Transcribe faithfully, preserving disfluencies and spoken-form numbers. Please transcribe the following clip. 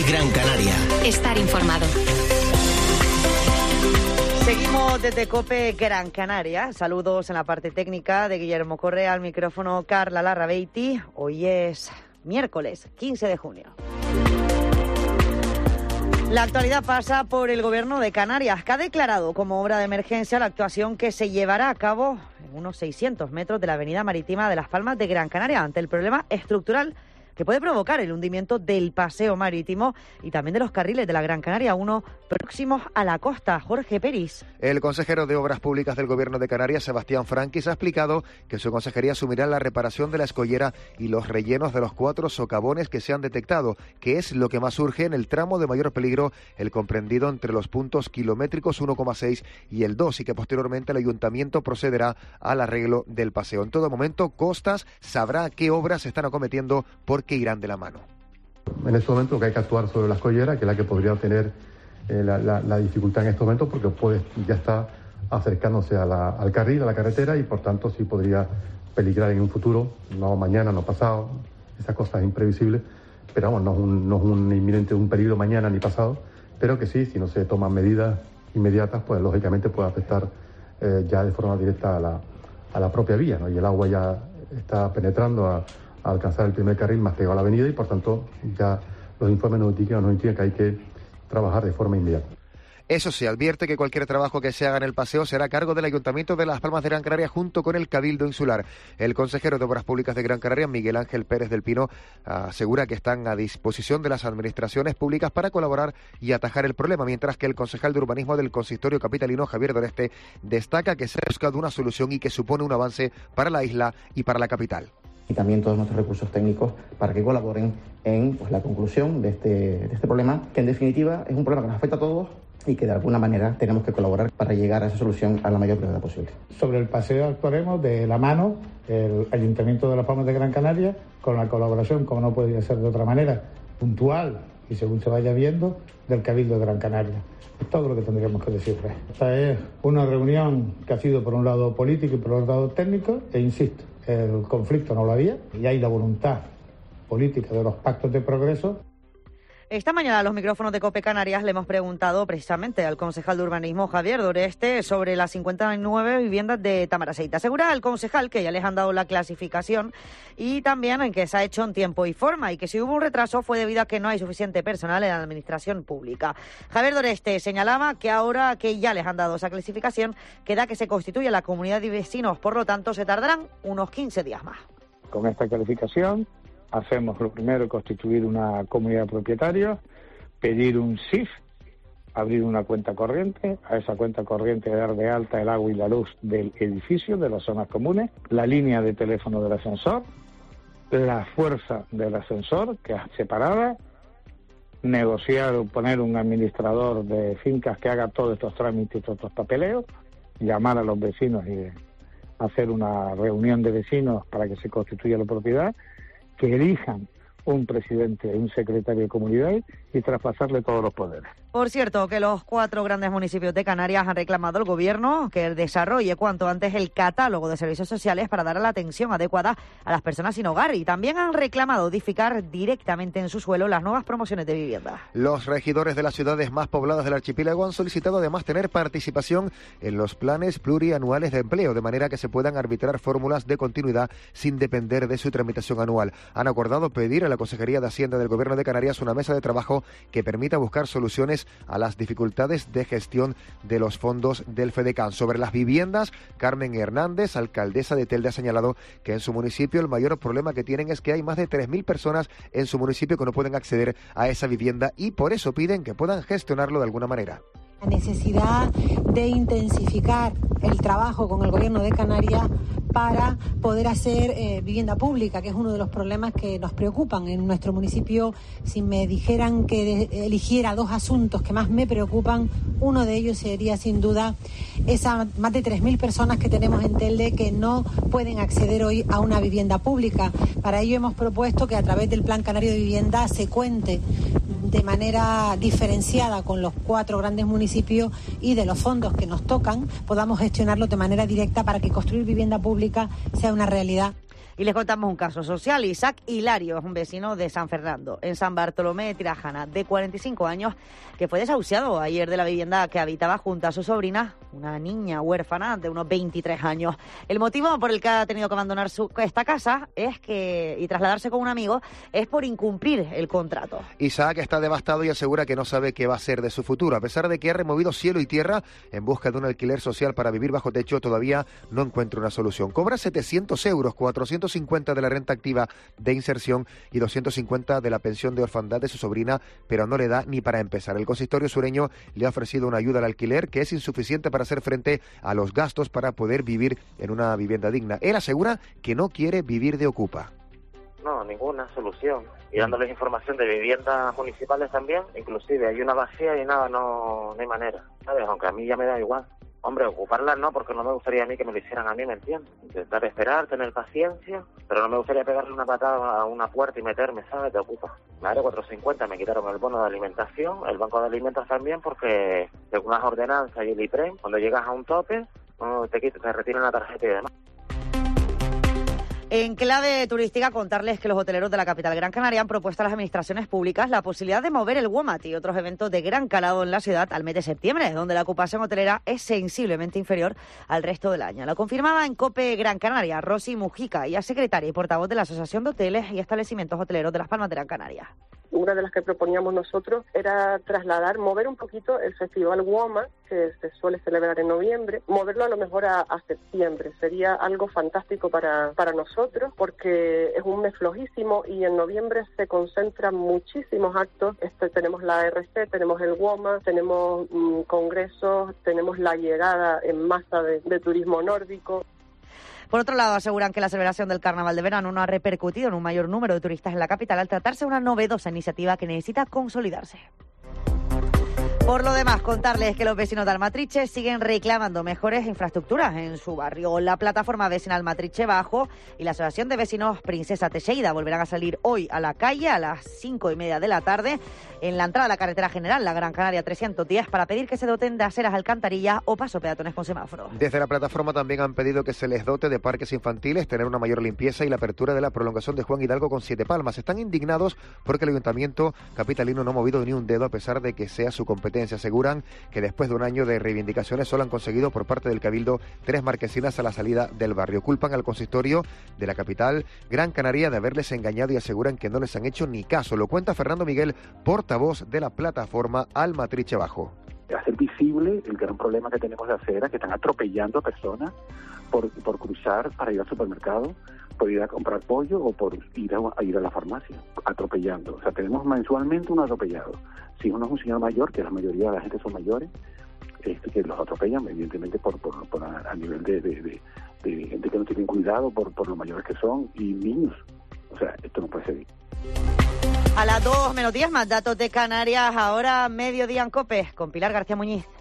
Gran Canaria. Estar informado. Seguimos desde COPE Gran Canaria. Saludos en la parte técnica de Guillermo Correa, al micrófono Carla Larrabeiti. Hoy es miércoles quince de junio. La actualidad pasa por el Gobierno de Canarias, que ha declarado como obra de emergencia la actuación que se llevará a cabo en unos seiscientos metros de la avenida marítima de Las Palmas de Gran Canaria ante el problema estructural que puede provocar el hundimiento del paseo marítimo y también de los carriles de la Gran Canaria uno próximos a la costa. Jorge Peris. El consejero de Obras Públicas del Gobierno de Canarias, Sebastián Franquis, ha explicado que su consejería asumirá la reparación de la escollera y los rellenos de los cuatro socavones que se han detectado, que es lo que más urge en el tramo de mayor peligro, el comprendido entre los puntos kilométricos uno coma seis y el dos, y que posteriormente el ayuntamiento procederá al arreglo del paseo. En todo momento, Costas sabrá qué obras se están acometiendo porque irán de la mano. En este momento lo que hay que actuar sobre la escollera, que es la que podría tener eh, la, la, la dificultad en este momento, porque puede, ya está acercándose a la, al carril, a la carretera, y por tanto sí podría peligrar en un futuro, no mañana, no pasado, esa cosa es imprevisible, pero vamos, no es un, no es un inminente un peligro mañana ni pasado, pero que sí, si no se toman medidas inmediatas, pues lógicamente puede afectar eh, ya de forma directa a la, a la propia vía, ¿no? Y el agua ya está penetrando a a alcanzar el primer carril más pegado a la avenida y por tanto ya los informes nos indican, nos indican que hay que trabajar de forma inmediata. Eso sí, advierte que cualquier trabajo que se haga en el paseo será a cargo del Ayuntamiento de Las Palmas de Gran Canaria junto con el Cabildo Insular. El consejero de Obras Públicas de Gran Canaria, Miguel Ángel Pérez del Pino, asegura que están a disposición de las administraciones públicas para colaborar y atajar el problema, mientras que el concejal de urbanismo del consistorio capitalino, Javier Doreste, destaca que se ha buscado una solución y que supone un avance para la isla y para la capital. Y también todos nuestros recursos técnicos para que colaboren en pues, la conclusión de este, de este problema, que en definitiva es un problema que nos afecta a todos y que de alguna manera tenemos que colaborar para llegar a esa solución a la mayor brevedad posible. Sobre el paseo actuaremos de la mano el Ayuntamiento de Las Palmas de Gran Canaria, con la colaboración, como no podría ser de otra manera, puntual y según se vaya viendo, del Cabildo de Gran Canaria. Es todo lo que tendríamos que decirles. Esta es una reunión que ha sido por un lado político y por otro lado técnico, e insisto, el conflicto no lo había y hay la voluntad política de los pactos de progreso. Esta mañana a los micrófonos de COPE Canarias le hemos preguntado precisamente al concejal de urbanismo Javier Doreste sobre las cincuenta y nueve viviendas de Tamaraceite. Asegura el concejal que ya les han dado la clasificación y también en que se ha hecho en tiempo y forma y que si hubo un retraso fue debido a que no hay suficiente personal en la administración pública. Javier Doreste señalaba que ahora que ya les han dado esa clasificación queda que se constituya la comunidad de vecinos, por lo tanto se tardarán unos quince días más. Con esta calificación hacemos lo primero, constituir una comunidad de propietarios, pedir un S I F, abrir una cuenta corriente, a esa cuenta corriente dar de alta el agua y la luz del edificio, de las zonas comunes, la línea de teléfono del ascensor, la fuerza del ascensor, que es separada, negociar o poner un administrador de fincas que haga todos estos trámites y todos estos papeleos, llamar a los vecinos y hacer una reunión de vecinos para que se constituya la propiedad, que elijan un presidente y un secretario de comunidad y traspasarle todos los poderes. Por cierto, que los cuatro grandes municipios de Canarias han reclamado al Gobierno que desarrolle cuanto antes el catálogo de servicios sociales para dar la atención adecuada a las personas sin hogar y también han reclamado edificar directamente en su suelo las nuevas promociones de vivienda. Los regidores de las ciudades más pobladas del archipiélago han solicitado además tener participación en los planes plurianuales de empleo, de manera que se puedan arbitrar fórmulas de continuidad sin depender de su tramitación anual. Han acordado pedir a la Consejería de Hacienda del Gobierno de Canarias una mesa de trabajo que permita buscar soluciones a las dificultades de gestión de los fondos del FEDECAN. Sobre las viviendas, Carmen Hernández, alcaldesa de Telde, ha señalado que en su municipio el mayor problema que tienen es que hay más de tres mil personas en su municipio que no pueden acceder a esa vivienda y por eso piden que puedan gestionarlo de alguna manera. La necesidad de intensificar el trabajo con el Gobierno de Canarias para poder hacer eh, vivienda pública, que es uno de los problemas que nos preocupan en nuestro municipio. Si me dijeran que de, eligiera dos asuntos que más me preocupan, uno de ellos sería sin duda esas más de tres mil personas que tenemos en Telde que no pueden acceder hoy a una vivienda pública. Para ello hemos propuesto que a través del Plan Canario de Vivienda se cuente de manera diferenciada con los cuatro grandes municipios y de los fondos que nos tocan podamos gestionarlo de manera directa para que construir vivienda pública sea una realidad. Y les contamos un caso social. Isaac Hilario es un vecino de San Fernando, en San Bartolomé de Tirajana, de cuarenta y cinco años, que fue desahuciado ayer de la vivienda que habitaba junto a su sobrina, una niña huérfana de unos veintitrés años. El motivo por el que ha tenido que abandonar su, esta casa es que y trasladarse con un amigo es por incumplir el contrato. Isaac está devastado y asegura que no sabe qué va a ser de su futuro. A pesar de que ha removido cielo y tierra en busca de un alquiler social para vivir bajo techo, todavía no encuentra una solución. Cobra setecientos euros, cuatrocientos cincuenta de la renta activa de inserción y doscientos cincuenta de la pensión de orfandad de su sobrina, pero no le da ni para empezar. El consistorio sureño le ha ofrecido una ayuda al alquiler que es insuficiente para hacer frente a los gastos para poder vivir en una vivienda digna. Él asegura que no quiere vivir de ocupa. No, ninguna solución. Y dándoles información de viviendas municipales también, inclusive hay una vacía y nada, no, no hay manera, ¿sabes? Aunque a mí ya me da igual. Hombre, ocuparlas no, porque no me gustaría a mí que me lo hicieran a mí, ¿me entiendes? Intentar esperar, tener paciencia, pero no me gustaría pegarle una patada a una puerta y meterme, ¿sabes? Te ocupa. Me haré cuatrocientos cincuenta, me quitaron el bono de alimentación, el banco de alimentos también, porque según las ordenanzas y el IPREM, cuando llegas a un tope, no, te quitan, te retiran la tarjeta y demás. En clave turística, contarles que los hoteleros de la capital Gran Canaria han propuesto a las administraciones públicas la posibilidad de mover el WOMAT y otros eventos de gran calado en la ciudad al mes de septiembre, donde la ocupación hotelera es sensiblemente inferior al resto del año. Lo confirmaba en COPE Gran Canaria Rosy Mujica, ella secretaria y portavoz de la Asociación de Hoteles y Establecimientos Hoteleros de Las Palmas de Gran Canaria. Una de las que proponíamos nosotros era trasladar, mover un poquito el Festival WOMAT, que se suele celebrar en noviembre, moverlo a lo mejor a, a septiembre. Sería algo fantástico para, para nosotros, porque es un mes flojísimo y en noviembre se concentran muchísimos actos. Este, tenemos la R C, tenemos el WOMAT, tenemos mmm, congresos, tenemos la llegada en masa de, de turismo nórdico. Por otro lado, aseguran que la celebración del Carnaval de Verano no ha repercutido en un mayor número de turistas en la capital al tratarse de una novedosa iniciativa que necesita consolidarse. Por lo demás, contarles que los vecinos de Almatriche siguen reclamando mejores infraestructuras en su barrio. La plataforma vecinal Matriche Bajo y la Asociación de Vecinos Princesa Teixeira volverán a salir hoy a la calle a las cinco y media de la tarde en la entrada a la carretera general, la Gran Canaria trescientos diez, para pedir que se doten de aceras, alcantarillas o paso peatones con semáforo. Desde la plataforma también han pedido que se les dote de parques infantiles, tener una mayor limpieza y la apertura de la prolongación de Juan Hidalgo con Siete Palmas. Están indignados porque el ayuntamiento capitalino no ha movido ni un dedo a pesar de que sea su competencia. Aseguran que después de un año de reivindicaciones solo han conseguido por parte del Cabildo tres marquesinas a la salida del barrio. Culpan al consistorio de la capital Gran Canaria de haberles engañado y aseguran que no les han hecho ni caso. Lo cuenta Fernando Miguel, portavoz de la plataforma Almatriche Bajo. Hacer visible el gran problema que tenemos de acera, que están atropellando a personas por, por cruzar para ir al supermercado, por ir a comprar pollo o por ir a, a ir a la farmacia, atropellando. O sea, tenemos mensualmente un atropellado. Si uno es un señor mayor, que la mayoría de la gente son mayores, este, que los atropellan, evidentemente, por, por, por a, a nivel de, de, de, de gente que no tiene cuidado por, por lo mayores que son, y niños. O sea, esto no puede seguir. A las dos menos diez, más datos de Canarias, ahora mediodía en COPE, con Pilar García Muñiz.